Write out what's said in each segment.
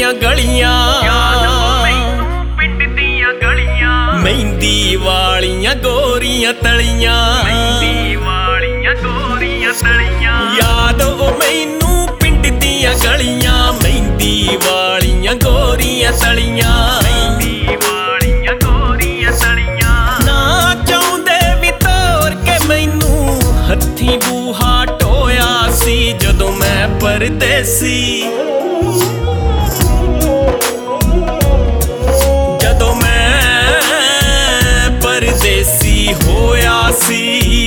ਦੀਆਂ ਗਲੀਆਂ, ਪਿੰਡ ਦੀਆਂ ਗਲੀਆਂ, ਮਹਿੰਦੀ ਵਾਲੀਆਂ ਗੋਰੀਆਂ ਤਲੀਆਂ, ਮਹਿੰਦੀ ਵਾਲੀਆਂ ਗੋਰੀਆਂ ਤਲੀਆਂ। ਯਾਦ ਉਹ ਮੈਨੂੰ ਪਿੰਡ ਦੀਆਂ ਗਲੀਆਂ, ਮਹਿੰਦੀ ਵਾਲੀਆਂ ਗੋਰੀਆਂ ਤਲੀਆਂ, ਮਹਿੰਦੀ ਵਾਲੀਆਂ ਗੋਰੀਆਂ ਤਲੀਆਂ। ਨਾ ਚਾਹੁੰਦੇ ਵੀ ਤੋਰ ਕੇ ਮੈਨੂੰ ਹੱਥੀਂ ਬੂਹਾ ਢੋਇਆ ਸੀ ਜਦੋਂ ਮੈਂ ਪਰਦੇਸੀ, ਜਦੋਂ ਮੈਂ ਪਰਦੇਸੀ ਹੋਇਆ ਸੀ।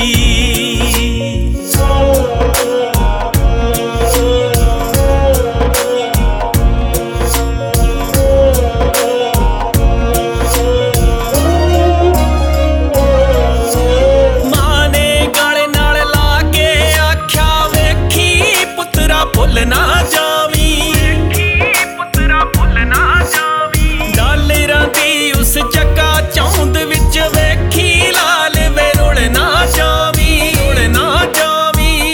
ਭੁੱਲ ਨਾ ਜਾਵੀਂ, ਪੁੱਤਰਾ ਭੁੱਲ ਨਾ ਜਾਵੀਂ, ਡਾਲਰਾਂ ਦੀ ਉਸ ਚੱਕਾ ਚੌਂਦ ਵਿੱਚ ਵੇਖੀ ਲਾਲ ਵੇ ਰੁਲ ਨਾ ਜਾਵੀਂ, ਰੁਲ ਨਾ ਜਾਵੀਂ,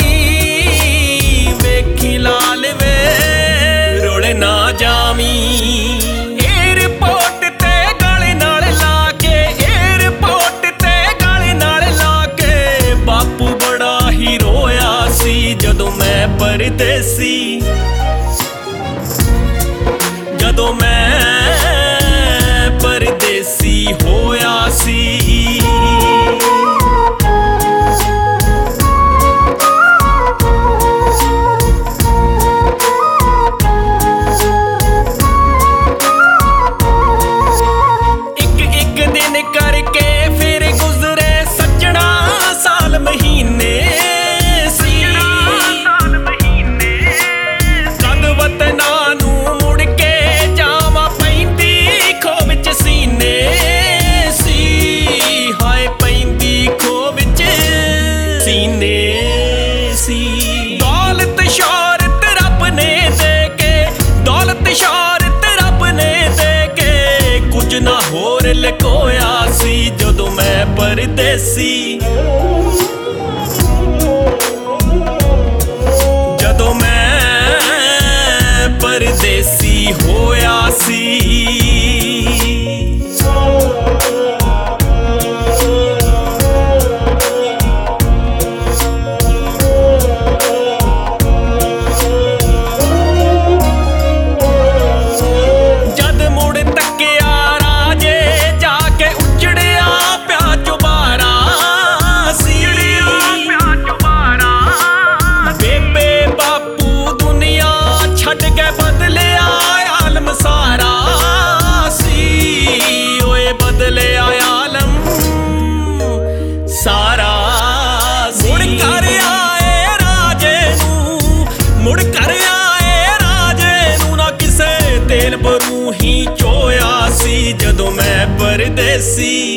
ਵੇਖੀ ਲਾਲ ਵੇ ਰੁਲ ਨਾ ਜਾਵੀਂ। ਏਅਰਪੋਰਟ ਤੇ ਗਲ ਨਾਲ ਲਾ ਕੇ, ਏਅਰਪੋਰਟ ਤੇ ਗਲ ਨਾਲ ਲਾ ਕੇ ਬਾਪੂ ਬੜਾ ਹੀ ਰੋਇਆ ਸੀ ਜਦੋਂ ਮੈਂ ਪਰਦੇਸੀ, ਜਦੋਂ ਮੈਂ ਪਰਦੇਸੀ ਹੋਇਆ ਸੀ। ਇੱਕ ਦਿਨ ਕਰਕੇ ਫਿਰ ਗੁਜ਼ਰੇ ਸੱਜਣਾ ਸਾਲ ਮਹੀਨੇ, ਦੌਲਤ ਸ਼ੌਹਰਤ ਰੱਬ ਨੇ ਦੇ ਕੇ, ਦੌਲਤ ਸ਼ੌਹਰਤ ਰੱਬ ਨੇ ਦੇ ਕੇ ਕੁਝ ਨਾ ਹੋਰ ਲੁਕੋਇਆ ਸੀ ਜਦੋਂ ਮੈਂ ਪਰਦੇਸੀ, ਜਦੋਂ ਮੈਂ ਪਰਦੇਸੀ ਹੋਇਆ ਸੀ। ਤੇਲ ਬਰੂ ਹੀ ਚੋਇਆ ਸੀ ਜਦੋਂ ਮੈਂ ਪਰਦੇਸੀ,